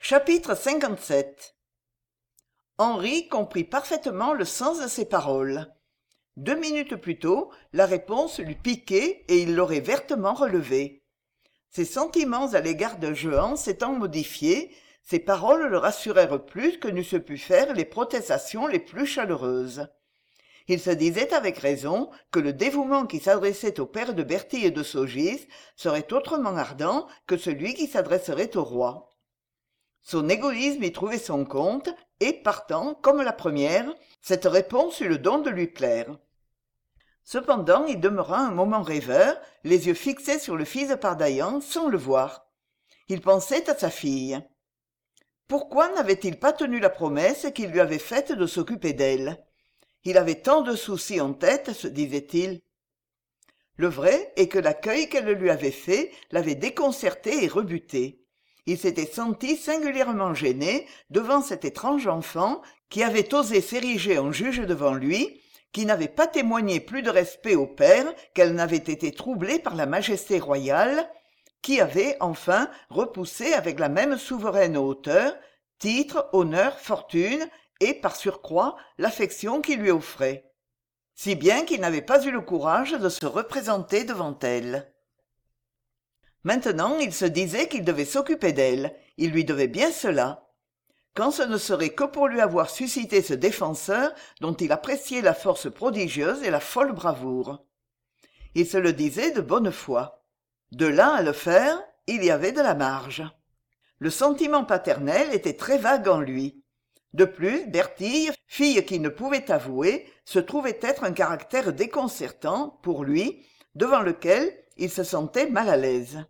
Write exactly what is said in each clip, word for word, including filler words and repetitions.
Chapitre cinquante-sept. Henri comprit parfaitement le sens de ces paroles. Deux minutes plus tôt, la réponse lui piquait et il l'aurait vertement relevée. Ses sentiments à l'égard de Jehan s'étant modifiés, ces paroles le rassurèrent plus que n'eussent pu faire les protestations les plus chaleureuses. Il se disait avec raison que le dévouement qui s'adressait au père de Bertille et de Saugis serait autrement ardent que celui qui s'adresserait au roi. Son égoïsme y trouvait son compte, et partant, comme la première, cette réponse eut le don de lui plaire. Cependant, il demeura un moment rêveur, les yeux fixés sur le fils de Pardaillan, sans le voir. Il pensait à sa fille. Pourquoi n'avait-il pas tenu la promesse qu'il lui avait faite de s'occuper d'elle ? Il avait tant de soucis en tête, se disait-il. Le vrai est que l'accueil qu'elle lui avait fait l'avait déconcerté et rebuté. Il s'était senti singulièrement gêné devant cet étrange enfant qui avait osé s'ériger en juge devant lui, qui n'avait pas témoigné plus de respect au père qu'elle n'avait été troublée par la majesté royale, qui avait, enfin, repoussé avec la même souveraine hauteur, titre, honneur, fortune, et, par surcroît, l'affection qu'il lui offrait. Si bien qu'il n'avait pas eu le courage de se représenter devant elle. Maintenant, il se disait qu'il devait s'occuper d'elle, il lui devait bien cela. Quand ce ne serait que pour lui avoir suscité ce défenseur dont il appréciait la force prodigieuse et la folle bravoure. Il se le disait de bonne foi. De là à le faire, il y avait de la marge. Le sentiment paternel était très vague en lui. De plus, Bertille, fille qu'il ne pouvait avouer, se trouvait être un caractère déconcertant, pour lui, devant lequel il se sentait mal à l'aise.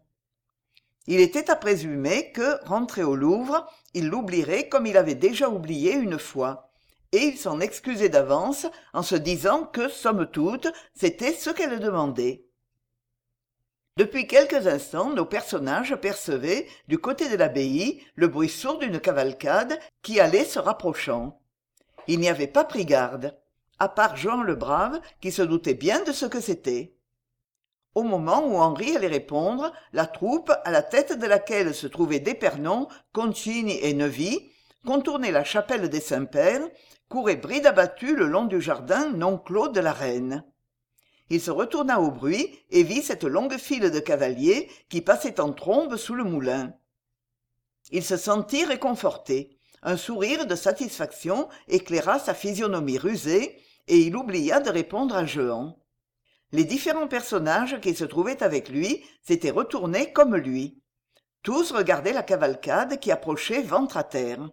Il était à présumer que, rentré au Louvre, il l'oublierait comme il avait déjà oublié une fois, et il s'en excusait d'avance en se disant que, somme toute, c'était ce qu'elle demandait. Depuis quelques instants, nos personnages percevaient, du côté de l'abbaye, le bruit sourd d'une cavalcade qui allait se rapprochant. Il n'y avait pas pris garde, à part Jehan le Brave, qui se doutait bien de ce que c'était. Au moment où Henri allait répondre, la troupe, à la tête de laquelle se trouvaient d'Épernon, Concini et Neuvy, contournait la chapelle des Saints-Pères, courait bride abattue le long du jardin non clos de la reine. Il se retourna au bruit et vit cette longue file de cavaliers qui passaient en trombe sous le moulin. Il se sentit réconforté. Un sourire de satisfaction éclaira sa physionomie rusée et il oublia de répondre à Jehan. Les différents personnages qui se trouvaient avec lui s'étaient retournés comme lui. Tous regardaient la cavalcade qui approchait ventre à terre.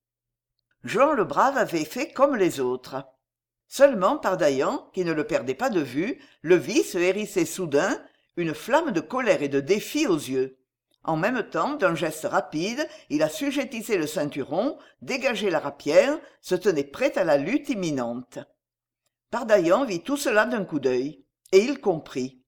Jehan le Brave avait fait comme les autres. Seulement Pardaillan, qui ne le perdait pas de vue, le vit se hérisser soudain, une flamme de colère et de défi aux yeux. En même temps, d'un geste rapide, il assujettissait le ceinturon, dégageait la rapière, se tenait prêt à la lutte imminente. Pardaillan vit tout cela d'un coup d'œil, et il comprit.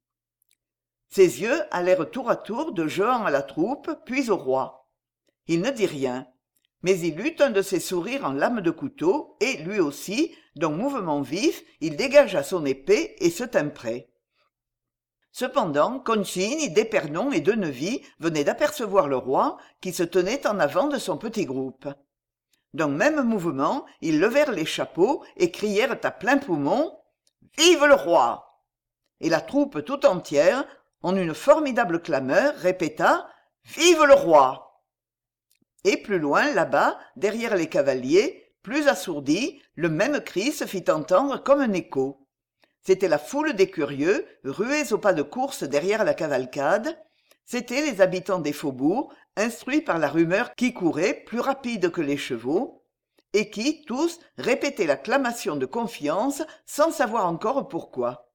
Ses yeux allèrent tour à tour de Jehan à la troupe, puis au roi. Il ne dit rien. Mais il eut un de ces sourires en lame de couteau, et, lui aussi, d'un mouvement vif, il dégagea son épée et se tint prêt. Cependant, Concini, d'Épernon et de Neuvy venaient d'apercevoir le roi, qui se tenait en avant de son petit groupe. D'un même mouvement, ils levèrent les chapeaux et crièrent à plein poumon « Vive le roi !» Et la troupe tout entière, en une formidable clameur, répéta « Vive le roi !» Et plus loin, là-bas, derrière les cavaliers, plus assourdi, le même cri se fit entendre comme un écho. C'était la foule des curieux, rués au pas de course derrière la cavalcade. C'étaient les habitants des faubourgs, instruits par la rumeur qui courait, plus rapide que les chevaux, et qui, tous, répétaient l'acclamation de confiance sans savoir encore pourquoi.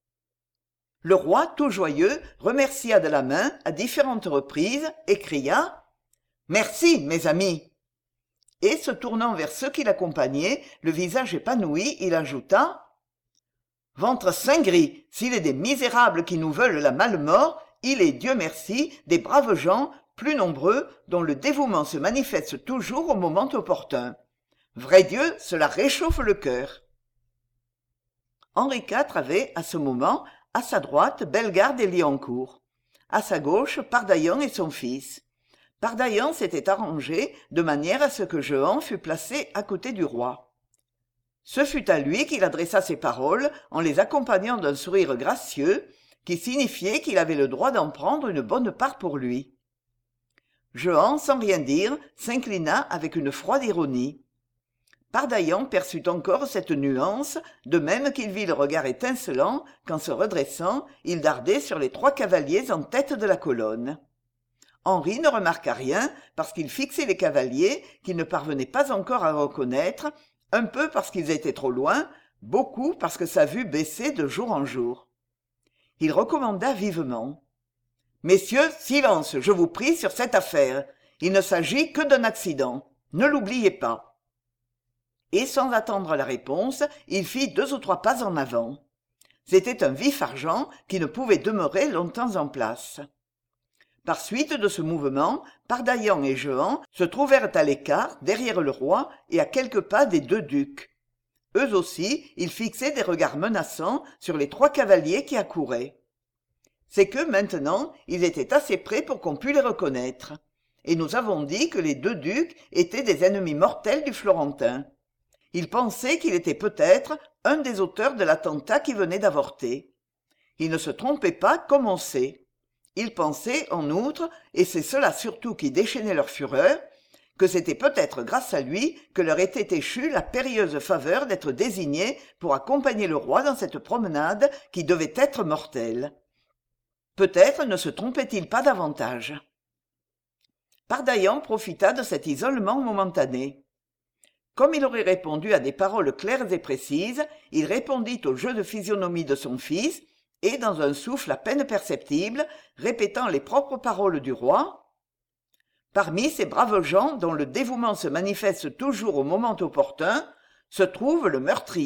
Le roi, tout joyeux, remercia de la main, à différentes reprises, et cria « Merci, mes amis !» Et, se tournant vers ceux qui l'accompagnaient, le visage épanoui, il ajouta « Ventre saint-gris, s'il est des misérables qui nous veulent la male-mort, il est, Dieu merci, des braves gens, plus nombreux, dont le dévouement se manifeste toujours au moment opportun. Vrai Dieu, cela réchauffe le cœur. » Henri quatre avait, à ce moment, à sa droite, Bellegarde et Liancourt. À sa gauche, Pardaillan et son fils. Pardaillan s'était arrangé de manière à ce que Jehan fût placé à côté du roi. Ce fut à lui qu'il adressa ces paroles en les accompagnant d'un sourire gracieux qui signifiait qu'il avait le droit d'en prendre une bonne part pour lui. Jehan, sans rien dire, s'inclina avec une froide ironie. Pardaillan perçut encore cette nuance, de même qu'il vit le regard étincelant quand, se redressant, il dardait sur les trois cavaliers en tête de la colonne. Henri ne remarqua rien parce qu'il fixait les cavaliers qu'il ne parvenait pas encore à reconnaître, un peu parce qu'ils étaient trop loin, beaucoup parce que sa vue baissait de jour en jour. Il recommanda vivement. « Messieurs, silence, je vous prie, sur cette affaire. Il ne s'agit que d'un accident. Ne l'oubliez pas. » Et sans attendre la réponse, il fit deux ou trois pas en avant. C'était un vif argent qui ne pouvait demeurer longtemps en place. Par suite de ce mouvement, Pardaillan et Jehan se trouvèrent à l'écart, derrière le roi et à quelques pas des deux ducs. Eux aussi, ils fixaient des regards menaçants sur les trois cavaliers qui accouraient. C'est que, maintenant, ils étaient assez près pour qu'on pût les reconnaître. Et nous avons dit que les deux ducs étaient des ennemis mortels du Florentin. Ils pensaient qu'il était peut-être un des auteurs de l'attentat qui venait d'avorter. Ils ne se trompaient pas, comme on sait. Ils pensaient, en outre, et c'est cela surtout qui déchaînait leur fureur, que c'était peut-être grâce à lui que leur était échue la périlleuse faveur d'être désignés pour accompagner le roi dans cette promenade qui devait être mortelle. Peut-être ne se trompait-il pas davantage. Pardaillan profita de cet isolement momentané. Comme il aurait répondu à des paroles claires et précises, il répondit au jeu de physionomie de son fils, et, dans un souffle à peine perceptible, répétant les propres paroles du roi, « Parmi ces braves gens dont le dévouement se manifeste toujours au moment opportun, se trouve le meurtrier. »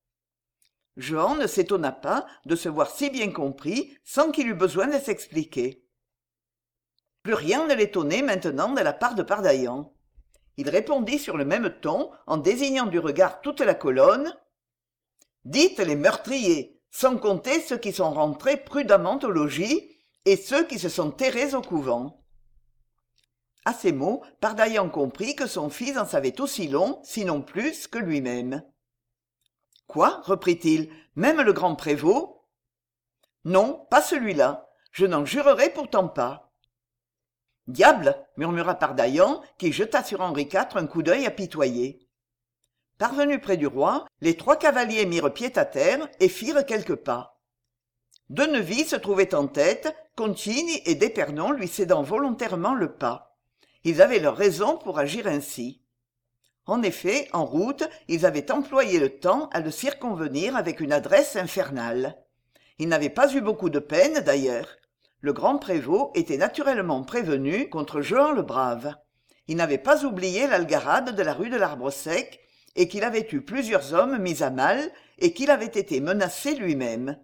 Jehan ne s'étonna pas de se voir si bien compris sans qu'il eût besoin de s'expliquer. Plus rien ne l'étonnait maintenant de la part de Pardaillan. Il répondit sur le même ton, en désignant du regard toute la colonne. « Dites les meurtriers, sans compter ceux qui sont rentrés prudemment au logis et ceux qui se sont terrés au couvent. » À ces mots, Pardaillan comprit que son fils en savait aussi long, sinon plus, que lui-même. « Quoi ?» reprit-il. « Même le grand prévôt ?»« Non, pas celui-là. Je n'en jurerai pourtant pas. »« Diable !» murmura Pardaillan, qui jeta sur Henri quatre un coup d'œil apitoyé. Parvenus près du roi, les trois cavaliers mirent pied à terre et firent quelques pas. Deneville se trouvait en tête, Concini et d'Épernon lui cédant volontairement le pas. Ils avaient leur raison pour agir ainsi. En effet, en route, ils avaient employé le temps à le circonvenir avec une adresse infernale. Ils n'avaient pas eu beaucoup de peine, d'ailleurs. Le grand prévôt était naturellement prévenu contre Jehan le Brave. Il n'avait pas oublié l'algarade de la rue de l'Arbre-Sec, et qu'il avait eu plusieurs hommes mis à mal, et qu'il avait été menacé lui-même.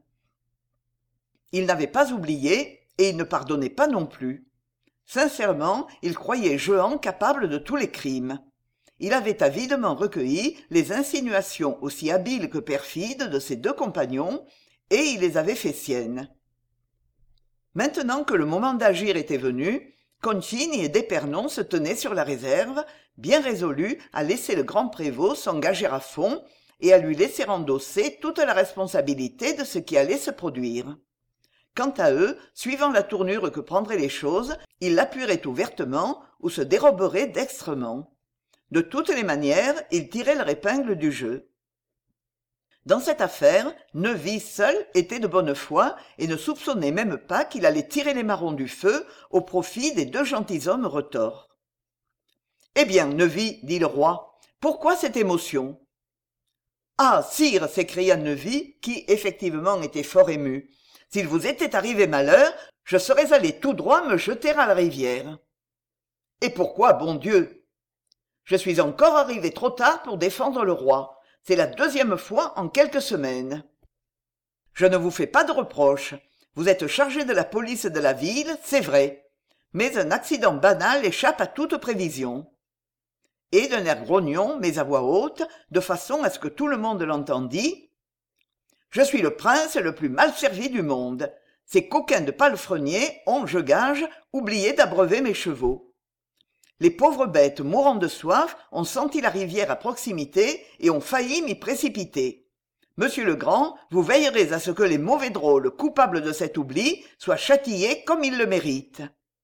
Il n'avait pas oublié, et il ne pardonnait pas non plus. Sincèrement, il croyait Jehan capable de tous les crimes. Il avait avidement recueilli les insinuations aussi habiles que perfides de ses deux compagnons, et il les avait fait siennes. Maintenant que le moment d'agir était venu, Concini et d'Épernon se tenaient sur la réserve, bien résolus à laisser le grand prévôt s'engager à fond et à lui laisser endosser toute la responsabilité de ce qui allait se produire. Quant à eux, suivant la tournure que prendraient les choses, ils l'appuieraient ouvertement ou se déroberaient dextrement. De toutes les manières, ils tiraient leur épingle du jeu. Dans cette affaire, Neuvy seul était de bonne foi et ne soupçonnait même pas qu'il allait tirer les marrons du feu au profit des deux gentilshommes retors. « Eh bien, Neuvy, dit le roi, pourquoi cette émotion ?»« Ah, sire, s'écria Neuvy, qui effectivement était fort ému, s'il vous était arrivé malheur, je serais allé tout droit me jeter à la rivière. »« Et pourquoi, bon Dieu ? » ?»« Je suis encore arrivé trop tard pour défendre le roi. C'est la deuxième fois en quelques semaines. Je ne vous fais pas de reproches. Vous êtes chargé de la police de la ville, c'est vrai. Mais un accident banal échappe à toute prévision. » Et d'un air grognon, mais à voix haute, de façon à ce que tout le monde l'entendît, « Je suis le prince le plus mal servi du monde. Ces coquins de palefreniers ont, je gage, oublié d'abreuver mes chevaux. Les pauvres bêtes mourant de soif ont senti la rivière à proximité et ont failli m'y précipiter. Monsieur Legrand, vous veillerez à ce que les mauvais drôles coupables de cet oubli soient châtiés comme ils le méritent.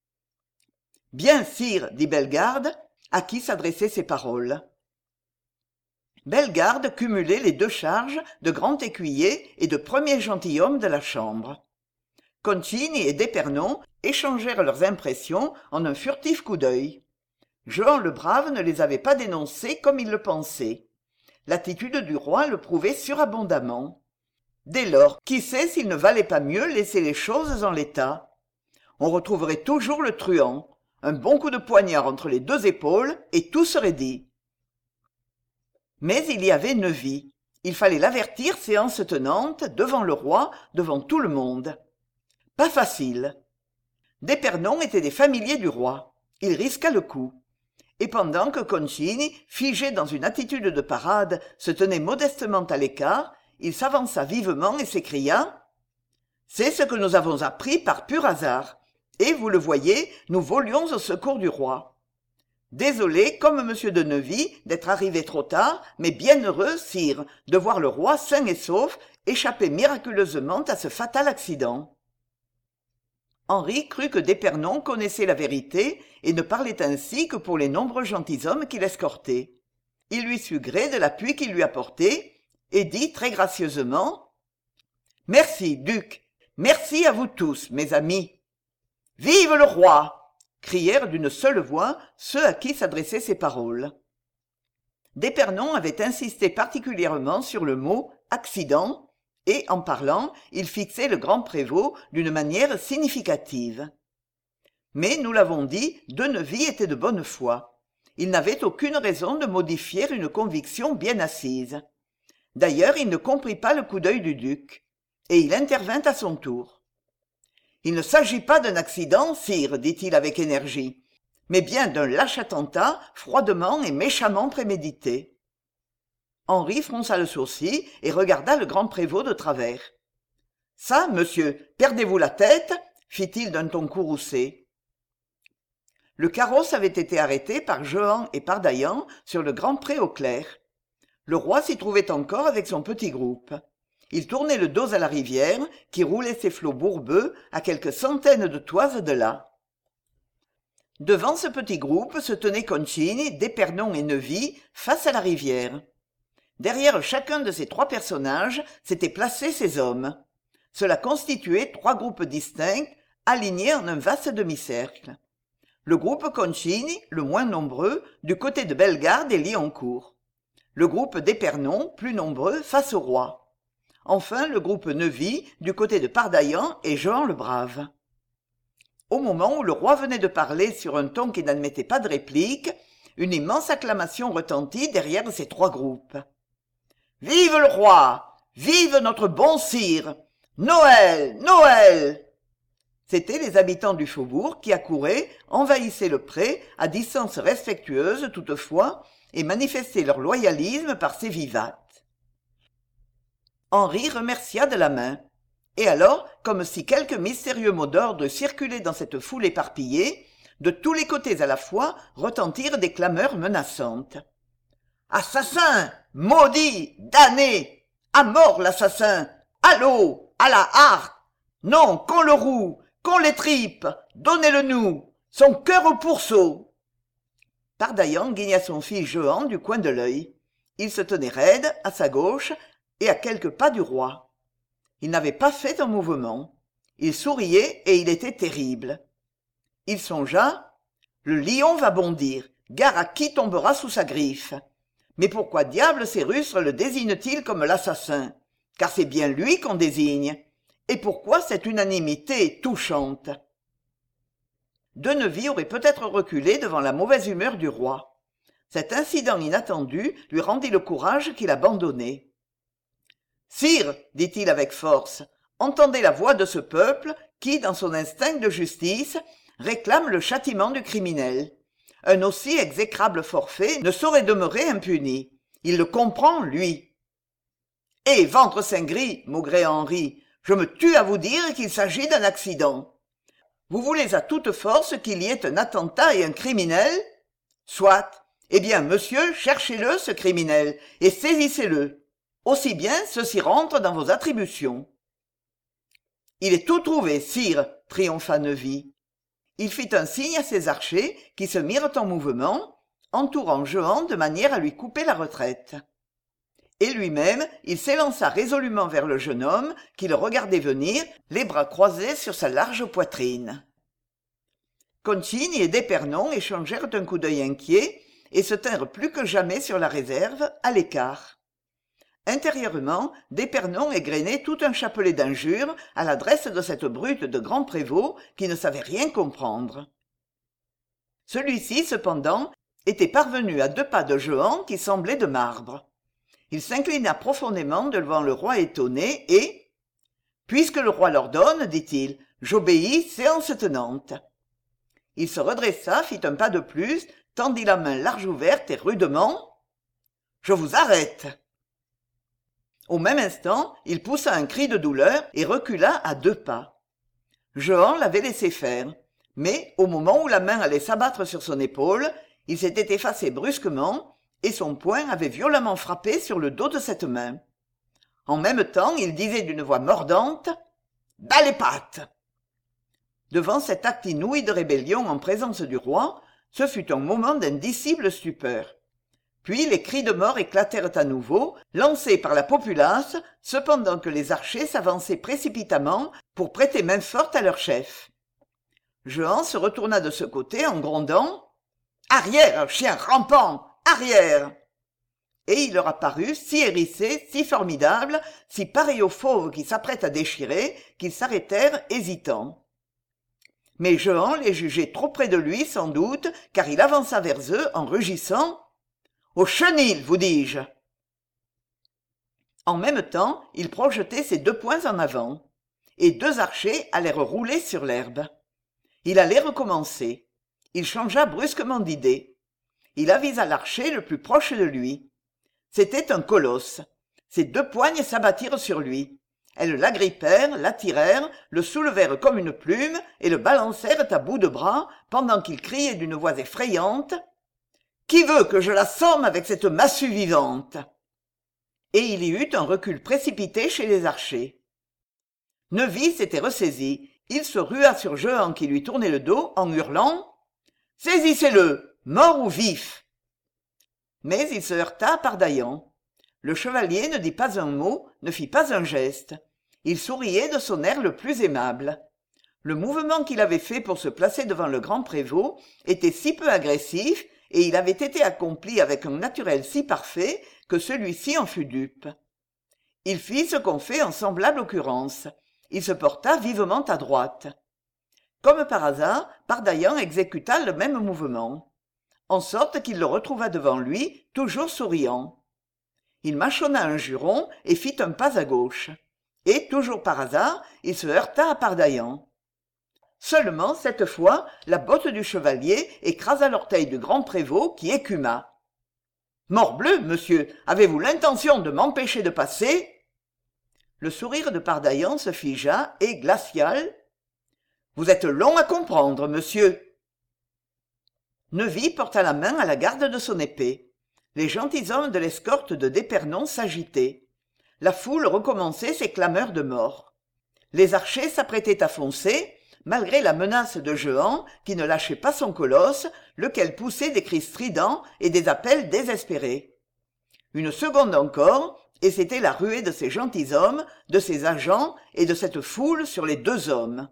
Bien, sire, dit Bellegarde, à qui s'adressaient ces paroles. Bellegarde cumulait les deux charges de grand écuyer et de premier gentilhomme de la chambre. Concini et d'Épernon échangèrent leurs impressions en un furtif coup d'œil. Jehan le Brave ne les avait pas dénoncés comme il le pensait. L'attitude du roi le prouvait surabondamment. Dès lors, qui sait s'il ne valait pas mieux laisser les choses en l'état? On retrouverait toujours le truand. Un bon coup de poignard entre les deux épaules, et tout serait dit. Mais il y avait Neuvy. Il fallait l'avertir séance tenante, devant le roi, devant tout le monde. Pas facile. D'Épernon étaient des familiers du roi. Il risqua le coup. Et pendant que Concini, figé dans une attitude de parade, se tenait modestement à l'écart, il s'avança vivement et s'écria « C'est ce que nous avons appris par pur hasard. Et, vous le voyez, nous volions au secours du roi. Désolé, comme M. de Neuvy, d'être arrivé trop tard, mais bien heureux, sire, de voir le roi sain et sauf échapper miraculeusement à ce fatal accident. » Henri crut que d'Épernon connaissait la vérité et ne parlait ainsi que pour les nombreux gentilshommes qui l'escortaient. Il lui sut gré de l'appui qu'il lui apportait et dit très gracieusement « Merci, duc, merci à vous tous, mes amis. » « Vive le roi !» crièrent d'une seule voix ceux à qui s'adressaient ces paroles. D'Épernon avait insisté particulièrement sur le mot « accident » et, en parlant, il fixait le grand prévôt d'une manière significative. Mais, nous l'avons dit, De Neuvy était de bonne foi. Il n'avait aucune raison de modifier une conviction bien assise. D'ailleurs, il ne comprit pas le coup d'œil du duc, et il intervint à son tour. « Il ne s'agit pas d'un accident, sire, dit-il avec énergie, mais bien d'un lâche attentat froidement et méchamment prémédité. » Henri fronça le sourcil et regarda le grand prévôt de travers. « Ça, monsieur, perdez-vous la tête ?» fit-il d'un ton courroucé. Le carrosse avait été arrêté par Jehan et par Daillan sur le grand pré au clair. Le roi s'y trouvait encore avec son petit groupe. Il tournait le dos à la rivière, qui roulait ses flots bourbeux à quelques centaines de toises de là. Devant ce petit groupe se tenaient Concini, d'Épernon et Neuvy, face à la rivière. Derrière chacun de ces trois personnages s'étaient placés ces hommes. Cela constituait trois groupes distincts, alignés en un vaste demi-cercle. Le groupe Concini, le moins nombreux, du côté de Bellegarde et Liancourt. Le groupe d'Épernon, plus nombreux, face au roi. Enfin, le groupe Neuvy, du côté de Pardaillan et Jehan le Brave. Au moment où le roi venait de parler sur un ton qui n'admettait pas de réplique, une immense acclamation retentit derrière ces trois groupes. « Vive le roi! Vive notre bon sire! Noël! Noël !» C'étaient les habitants du faubourg qui accouraient, envahissaient le pré, à distance respectueuse toutefois, et manifestaient leur loyalisme par ces vivates. Henri remercia de la main. Et alors, comme si quelque mystérieux mot d'ordre circulait dans cette foule éparpillée, de tous les côtés à la fois retentirent des clameurs menaçantes. « Assassin! Maudit! Damné! À mort l'assassin! À l'eau! À la harte! Non, qu'on le roue! Qu'on l'étripe! Donnez-le-nous! Son cœur au pourceau !» Pardaillan guigna son fils Jehan du coin de l'œil. Il se tenait raide, à sa gauche, et à quelques pas du roi. Il n'avait pas fait un mouvement. Il souriait et il était terrible. Il songea « Le lion va bondir, gare à qui tombera sous sa griffe. Mais pourquoi diable ces rustres le désignent-ils comme l'assassin? Car c'est bien lui qu'on désigne. Et pourquoi cette unanimité touchante ?» De Neuvy aurait peut-être reculé devant la mauvaise humeur du roi. Cet incident inattendu lui rendit le courage qu'il abandonnait. « Sire, dit-il avec force, entendez la voix de ce peuple qui, dans son instinct de justice, réclame le châtiment du criminel. Un aussi exécrable forfait ne saurait demeurer impuni. Il le comprend, lui. »« Eh, ventre saint gris, maugréa Henri, Je me tue à vous dire qu'il s'agit d'un accident. Vous voulez à toute force qu'il y ait un attentat et un criminel? Soit. Eh bien, monsieur, cherchez-le, ce criminel, et saisissez-le. Aussi bien, ceci rentre dans vos attributions. Il est tout trouvé, sire, triompha Neuvy. Il fit un signe à ses archers qui se mirent en mouvement, entourant Jehan de manière à lui couper la retraite. Et lui-même, il s'élança résolument vers le jeune homme qui le regardait venir, les bras croisés sur sa large poitrine. Concini et d'Épernon échangèrent un coup d'œil inquiet et se tinrent plus que jamais sur la réserve, à l'écart. Intérieurement, d'Épernon égrenait tout un chapelet d'injures à l'adresse de cette brute de grand prévôt qui ne savait rien comprendre. Celui-ci, cependant, était parvenu à deux pas de Jehan qui semblait de marbre. Il s'inclina profondément devant le roi étonné et « Puisque le roi l'ordonne, dit-il, j'obéis, séance tenante. » Il se redressa, fit un pas de plus, tendit la main large ouverte et rudement « Je vous arrête !» Au même instant, il poussa un cri de douleur et recula à deux pas. Jehan l'avait laissé faire, mais au moment où la main allait s'abattre sur son épaule, il s'était effacé brusquement et son poing avait violemment frappé sur le dos de cette main. En même temps, il disait d'une voix mordante « Bas les pattes !» Devant cet acte inouï de rébellion en présence du roi, ce fut un moment d'indicible stupeur. Puis les cris de mort éclatèrent à nouveau, lancés par la populace, cependant que les archers s'avançaient précipitamment pour prêter main forte à leur chef. Jehan se retourna de ce côté en grondant « Arrière, chien rampant! Arrière !» Et il leur apparut si hérissé, si formidable, si pareil aux fauves qui s'apprêtent à déchirer, qu'ils s'arrêtèrent hésitants. Mais Jehan les jugeait trop près de lui, sans doute, car il avança vers eux en rugissant « Au chenil, vous dis-je !» En même temps, il projetait ses deux poings en avant, et deux archers allèrent rouler sur l'herbe. Il allait recommencer. Il changea brusquement d'idée. Il avisa l'archer le plus proche de lui. C'était un colosse. Ses deux poignes s'abattirent sur lui. Elles l'agrippèrent, l'attirèrent, le soulevèrent comme une plume et le balancèrent à bout de bras pendant qu'il criait d'une voix effrayante « Qui veut que je l'assomme avec cette massue vivante ?» Et il y eut un recul précipité chez les archers. Neuvy s'était ressaisi. Il se rua sur Jehan qui lui tournait le dos en hurlant « Saisissez-le, mort ou vif !» Mais il se heurta à Pardaillan. Le chevalier ne dit pas un mot, ne fit pas un geste. Il souriait de son air le plus aimable. Le mouvement qu'il avait fait pour se placer devant le grand prévôt était si peu agressif et il avait été accompli avec un naturel si parfait que celui-ci en fut dupe. Il fit ce qu'on fait en semblable occurrence. Il se porta vivement à droite. Comme par hasard, Pardaillan exécuta le même mouvement, en sorte qu'il le retrouva devant lui, toujours souriant. Il mâchonna un juron et fit un pas à gauche. Et, toujours par hasard, il se heurta à Pardaillan. Seulement, cette fois, la botte du chevalier écrasa l'orteil du grand prévôt qui écuma. « Morbleu, monsieur, avez-vous l'intention de m'empêcher de passer ?» Le sourire de Pardaillan se figea et, glacial, « Vous êtes long à comprendre, monsieur. » Neuvy porta la main à la garde de son épée. Les gentilshommes de l'escorte de d'Épernon s'agitaient. La foule recommençait ses clameurs de mort. Les archers s'apprêtaient à foncer, malgré la menace de Jehan qui ne lâchait pas son colosse, lequel poussait des cris stridents et des appels désespérés. Une seconde encore, et c'était la ruée de ces gentilshommes, de ces agents et de cette foule sur les deux hommes.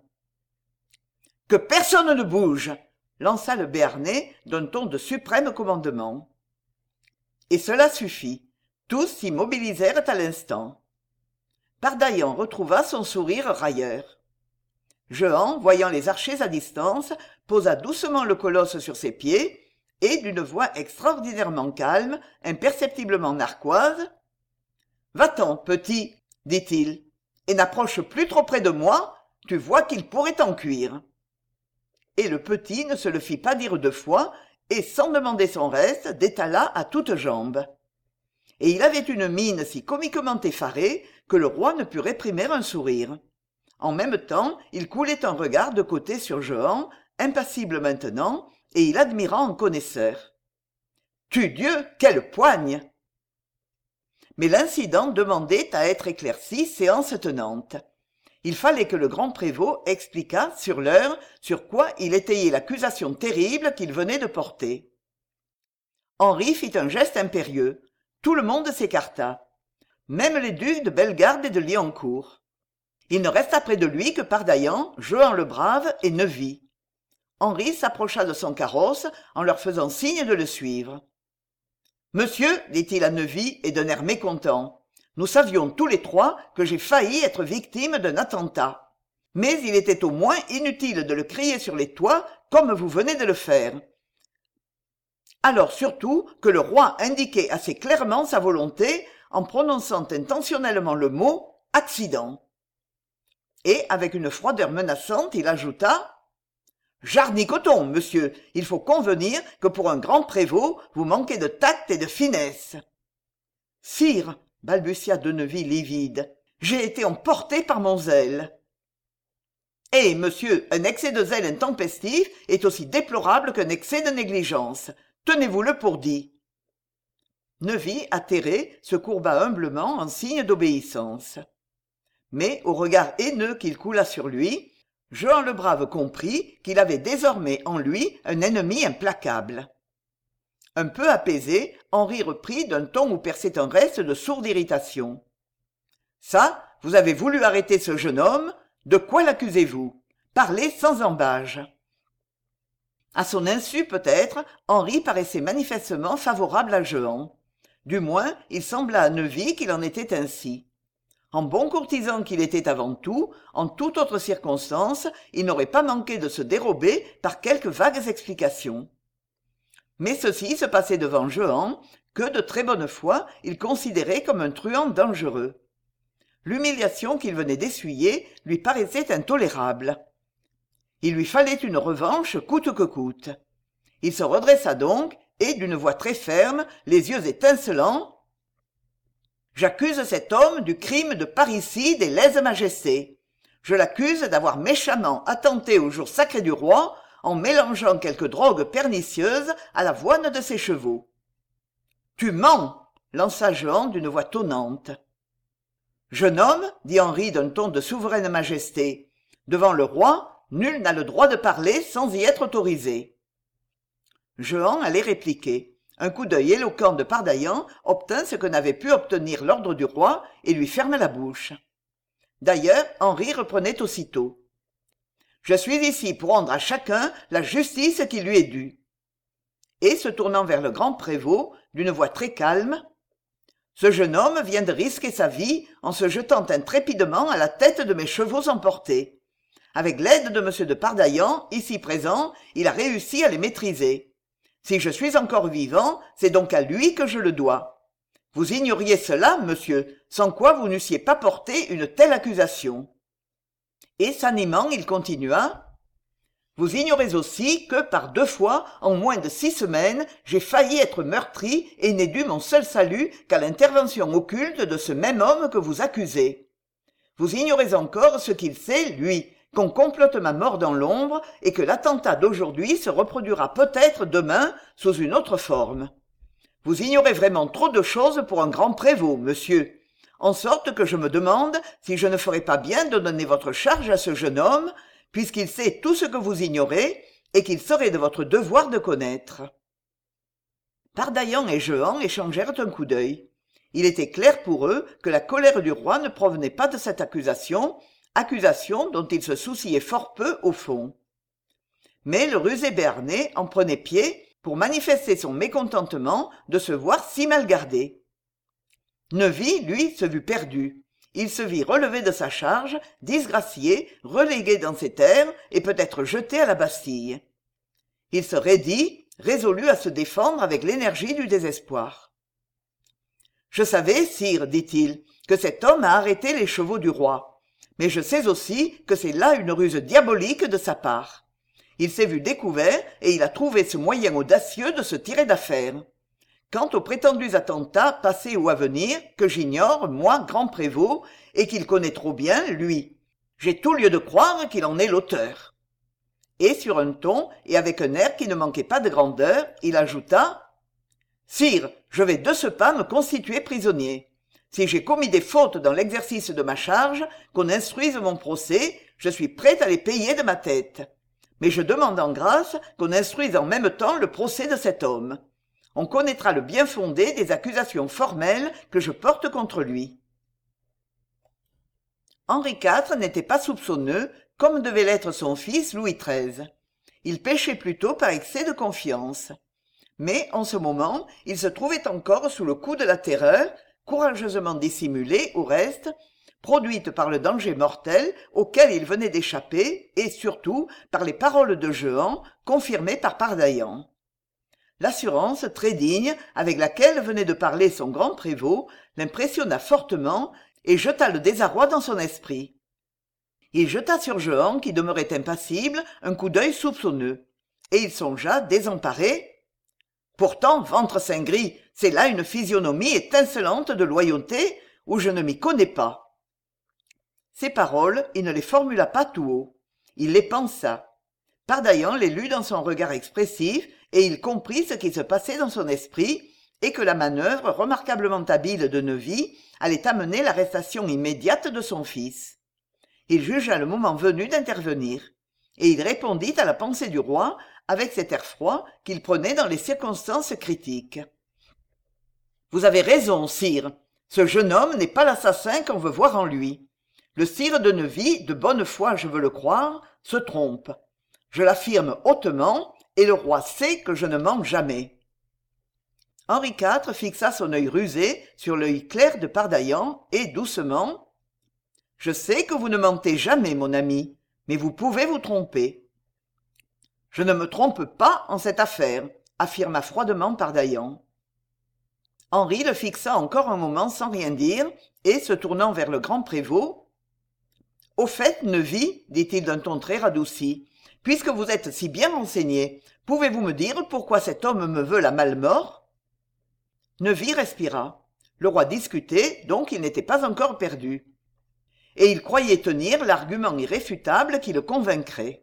« Que personne ne bouge !» lança le Béarnais d'un ton de suprême commandement. Et cela suffit. Tous s'immobilisèrent à l'instant. Pardaillan retrouva son sourire railleur. Jehan, voyant les archers à distance, posa doucement le colosse sur ses pieds et, d'une voix extraordinairement calme, imperceptiblement narquoise, « Va-t'en, petit, dit-il, et n'approche plus trop près de moi, tu vois qu'il pourrait t'en cuire. » Et le petit ne se le fit pas dire deux fois, et, sans demander son reste, détala à toutes jambes. et il avait une mine si comiquement effarée que le roi ne put réprimer un sourire. En même temps, il coulait un regard de côté sur Jehan, impassible maintenant, et il admira en connaisseur. « Tudieu, quelle poigne !» Mais l'incident demandait à être éclairci séance tenante. Il fallait que le grand prévôt expliquât sur l'heure sur quoi il étayait l'accusation terrible qu'il venait de porter. Henri fit un geste impérieux. Tout le monde s'écarta. Même les ducs de Bellegarde et de Liancourt. Il ne resta près de lui que Pardaillan, Jehan le Brave et Neuvy. Henri s'approcha de son carrosse en leur faisant signe de le suivre. « Monsieur, dit-il à Neuvy et d'un air mécontent, nous savions tous les trois que j'ai failli être victime d'un attentat. Mais il était au moins inutile de le crier sur les toits comme vous venez de le faire. Alors surtout que le roi indiquait assez clairement sa volonté en prononçant intentionnellement le mot « accident ». Et, avec une froideur menaçante, il ajouta « Jarnicoton, monsieur, il faut convenir que pour un grand prévôt, vous manquez de tact et de finesse. »« Sire, » balbutia Deneville livide, « j'ai été emporté par mon zèle. »« Eh, monsieur, un excès de zèle intempestif est aussi déplorable qu'un excès de négligence. Tenez-vous-le pour dit. » Neuvy, atterré, se courba humblement en signe d'obéissance. Mais, au regard haineux qu'il coula sur lui, Jehan le Brave comprit qu'il avait désormais en lui un ennemi implacable. Un peu apaisé, Henri reprit d'un ton où perçait un reste de sourde irritation. « Ça, vous avez voulu arrêter ce jeune homme, de quoi l'accusez-vous? Parlez sans embâge. » À son insu peut-être, Henri paraissait manifestement favorable à Jehan. Du moins, il sembla à Neuvy qu'il en était ainsi. En bon courtisan qu'il était avant tout, en toute autre circonstance, il n'aurait pas manqué de se dérober par quelques vagues explications. Mais ceci se passait devant Jehan, que de très bonne foi il considérait comme un truand dangereux. L'humiliation qu'il venait d'essuyer lui paraissait intolérable. Il lui fallait une revanche coûte que coûte. Il se redressa donc, et d'une voix très ferme, les yeux étincelants, « J'accuse cet homme du crime de parricide et lèse-majesté. Je l'accuse d'avoir méchamment attenté au jour sacré du roi en mélangeant quelque drogue pernicieuse à l'avoine de ses chevaux. »« Tu mens !» lança Jehan d'une voix tonnante. « Jeune homme, dit Henri d'un ton de souveraine majesté, devant le roi, nul n'a le droit de parler sans y être autorisé. » Jehan allait répliquer. Un coup d'œil éloquent de Pardaillan obtint ce que n'avait pu obtenir l'ordre du roi et lui ferma la bouche. D'ailleurs, Henri reprenait aussitôt. « Je suis ici pour rendre à chacun la justice qui lui est due. » Et se tournant vers le grand prévôt, d'une voix très calme, « Ce jeune homme vient de risquer sa vie en se jetant intrépidement à la tête de mes chevaux emportés. Avec l'aide de M. de Pardaillan, ici présent, il a réussi à les maîtriser. Si je suis encore vivant, c'est donc à lui que je le dois. Vous ignoriez cela, monsieur, sans quoi vous n'eussiez pas porté une telle accusation. » Et s'animant, il continua. « Vous ignorez aussi que, par deux fois, en moins de six semaines, j'ai failli être meurtri et n'ai dû mon seul salut qu'à l'intervention occulte de ce même homme que vous accusez. Vous ignorez encore ce qu'il sait, lui, qu'on complote ma mort dans l'ombre et que l'attentat d'aujourd'hui se reproduira peut-être demain sous une autre forme. Vous ignorez vraiment trop de choses pour un grand prévôt, monsieur, en sorte que je me demande si je ne ferais pas bien de donner votre charge à ce jeune homme, puisqu'il sait tout ce que vous ignorez et qu'il serait de votre devoir de connaître. » Pardaillan et Jehan échangèrent un coup d'œil. Il était clair pour eux que la colère du roi ne provenait pas de cette accusation, accusation dont il se souciait fort peu au fond. Mais le rusé Béarnais en prenait pied pour manifester son mécontentement de se voir si mal gardé. Neuvy, lui, se vit perdu. Il se vit relevé de sa charge, disgracié, relégué dans ses terres et peut-être jeté à la Bastille. Il se raidit, résolu à se défendre avec l'énergie du désespoir. « Je savais, sire, dit-il, que cet homme a arrêté les chevaux du roi. Mais je sais aussi que c'est là une ruse diabolique de sa part. Il s'est vu découvert et il a trouvé ce moyen audacieux de se tirer d'affaire. Quant aux prétendus attentats passés ou à venir, que j'ignore, moi, grand prévôt, et qu'il connaît trop bien, lui, j'ai tout lieu de croire qu'il en est l'auteur. Et sur un ton, et avec un air qui ne manquait pas de grandeur, il ajouta « Sire, je vais de ce pas me constituer prisonnier. Si j'ai commis des fautes dans l'exercice de ma charge, qu'on instruise mon procès, je suis prêt à les payer de ma tête. Mais je demande en grâce qu'on instruise en même temps le procès de cet homme. On connaîtra le bien fondé des accusations formelles que je porte contre lui. » Henri quatre n'était pas soupçonneux, comme devait l'être son fils Louis treize. Il péchait plutôt par excès de confiance. Mais, en ce moment, il se trouvait encore sous le coup de la terreur, courageusement dissimulée, au reste, produite par le danger mortel auquel il venait d'échapper, et surtout par les paroles de Jehan, confirmées par Pardaillan. L'assurance très digne avec laquelle venait de parler son grand prévôt l'impressionna fortement et jeta le désarroi dans son esprit. Il jeta sur Jehan, qui demeurait impassible, un coup d'œil soupçonneux, et il songea, désemparé. Pourtant, ventre saint gris, c'est là une physionomie étincelante de loyauté où je ne m'y connais pas. Ces paroles, il ne les formula pas tout haut. Il les pensa. Pardaillan les lut dans son regard expressif, et il comprit ce qui se passait dans son esprit, et que la manœuvre remarquablement habile de Neuvy allait amener l'arrestation immédiate de son fils. Il jugea le moment venu d'intervenir, et il répondit à la pensée du roi avec cet air froid qu'il prenait dans les circonstances critiques. « Vous avez raison, sire. Ce jeune homme n'est pas l'assassin qu'on veut voir en lui. Le sire de Neuvy, de bonne foi je veux le croire, se trompe. Je l'affirme hautement, et le roi sait que je ne mens jamais. » Henri quatre fixa son œil rusé sur l'œil clair de Pardaillan, et doucement « Je sais que vous ne mentez jamais, mon ami, mais vous pouvez vous tromper. » « Je ne me trompe pas en cette affaire, » affirma froidement Pardaillan. Henri le fixa encore un moment sans rien dire, et, se tournant vers le grand prévôt, « Au fait, Neuvy, dit-il d'un ton très radouci, puisque vous êtes si bien renseigné, pouvez-vous me dire pourquoi cet homme me veut la malmort ?» Neuvy respira. Le roi discutait, donc il n'était pas encore perdu. Et il croyait tenir l'argument irréfutable qui le convaincrait.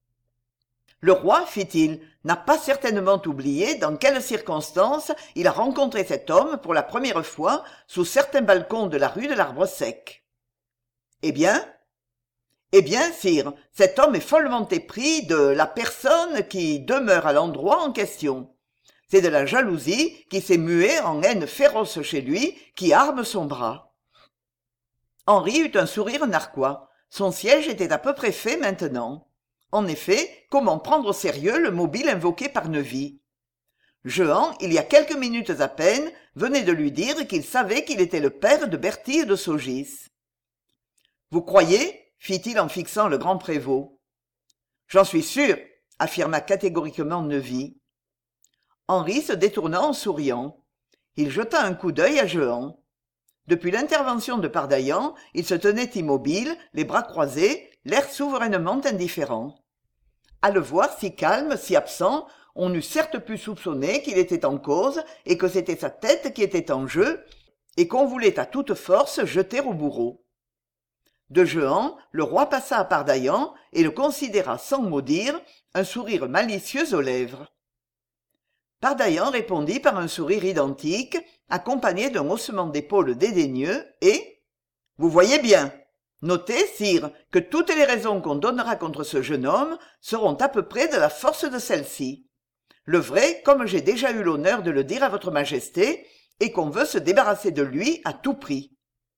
Le roi, fit-il, n'a pas certainement oublié dans quelles circonstances il a rencontré cet homme pour la première fois sous certains balcons de la rue de l'Arbre Sec. Eh bien Eh bien, sire, cet homme est follement épris de la personne qui demeure à l'endroit en question. C'est de la jalousie qui s'est muée en haine féroce chez lui qui arme son bras. Henri eut un sourire narquois. Son siège était à peu près fait maintenant. En effet, comment prendre au sérieux le mobile invoqué par Neuvy ? Jehan, il y a quelques minutes à peine, venait de lui dire qu'il savait qu'il était le père de Bertille de Saugis. « Vous croyez ?» fit-il en fixant le grand prévôt. « J'en suis sûr !» affirma catégoriquement Neuvy. Henri se tourna en souriant. Il jeta un coup d'œil à Jehan. Depuis l'intervention de Pardaillan, il se tenait immobile, les bras croisés, l'air souverainement indifférent. À le voir si calme, si absent, on eût certes pu soupçonner qu'il était en cause et que c'était sa tête qui était en jeu, et qu'on voulait à toute force jeter au bourreau. De Jehan, le roi passa à Pardaillan et le considéra sans mot dire, un sourire malicieux aux lèvres. Pardaillan répondit par un sourire identique, accompagné d'un haussement d'épaules dédaigneux, et « Vous voyez bien !» Notez, sire, que toutes les raisons qu'on donnera contre ce jeune homme seront à peu près de la force de celle-ci. Le vrai, comme j'ai déjà eu l'honneur de le dire à votre majesté, est qu'on veut se débarrasser de lui à tout prix.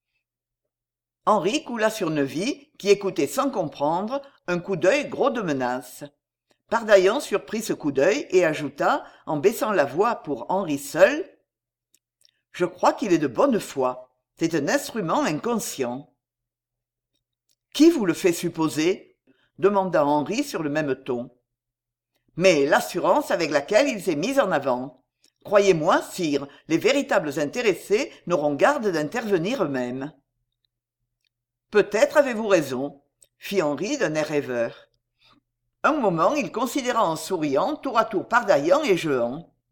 Henri coula sur Neuvy, qui écoutait sans comprendre, un coup d'œil gros de menace. Pardaillan surprit ce coup d'œil et ajouta, en baissant la voix pour Henri seul, « Je crois qu'il est de bonne foi. C'est un instrument inconscient. » « Qui vous le fait supposer ?» demanda Henri sur le même ton. « Mais l'assurance avec laquelle il s'est mis en avant. Croyez-moi, sire, les véritables intéressés n'auront garde d'intervenir eux-mêmes. »« Peut-être avez-vous raison, » fit Henri d'un air rêveur. Un moment, il considéra en souriant tour à tour Pardaillan et Jehan.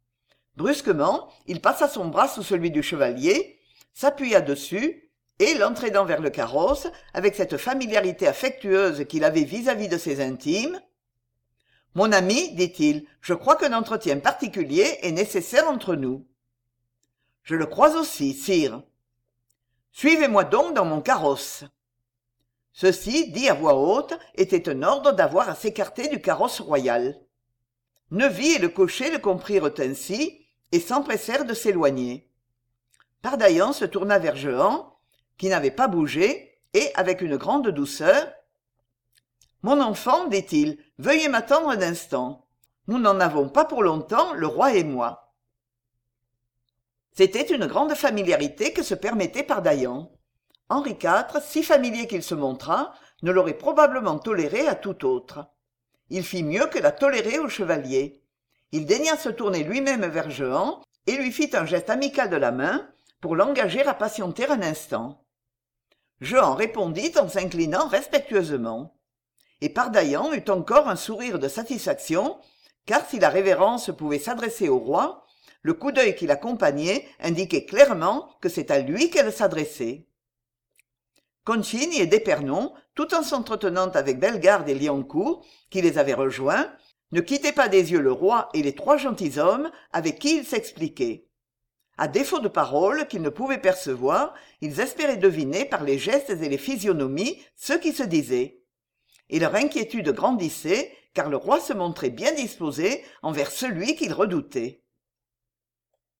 Brusquement, il passa son bras sous celui du chevalier, s'appuya dessus, et, l'entraînant vers le carrosse, avec cette familiarité affectueuse qu'il avait vis-à-vis de ses intimes, « Mon ami, dit-il, je crois qu'un entretien particulier est nécessaire entre nous. »« Je le crois aussi, sire. »« Suivez-moi donc dans mon carrosse. » Ceci, dit à voix haute, était un ordre d'avoir à s'écarter du carrosse royal. Neuvy et le cocher le comprirent ainsi, et s'empressèrent de s'éloigner. Pardaillan se tourna vers Jehan, qui n'avait pas bougé, et, avec une grande douceur, « Mon enfant, dit-il, veuillez m'attendre un instant. Nous n'en avons pas pour longtemps, le roi et moi. » C'était une grande familiarité que se permettait Pardaillan. Henri quatre, si familier qu'il se montra, ne l'aurait probablement toléré à tout autre. Il fit mieux que la tolérer au chevalier. Il daigna se tourner lui-même vers Jehan et lui fit un geste amical de la main pour l'engager à patienter un instant. Jehan répondit en s'inclinant respectueusement. Et Pardaillan eut encore un sourire de satisfaction, car si la révérence pouvait s'adresser au roi, le coup d'œil qui l'accompagnait indiquait clairement que c'est à lui qu'elle s'adressait. Concini et d'Épernon, tout en s'entretenant avec Bellegarde et Liancourt, qui les avaient rejoints, ne quittaient pas des yeux le roi et les trois gentilshommes avec qui ils s'expliquaient. À défaut de paroles qu'ils ne pouvaient percevoir, ils espéraient deviner par les gestes et les physionomies ce qui se disait. Et leur inquiétude grandissait, car le roi se montrait bien disposé envers celui qu'il redoutait.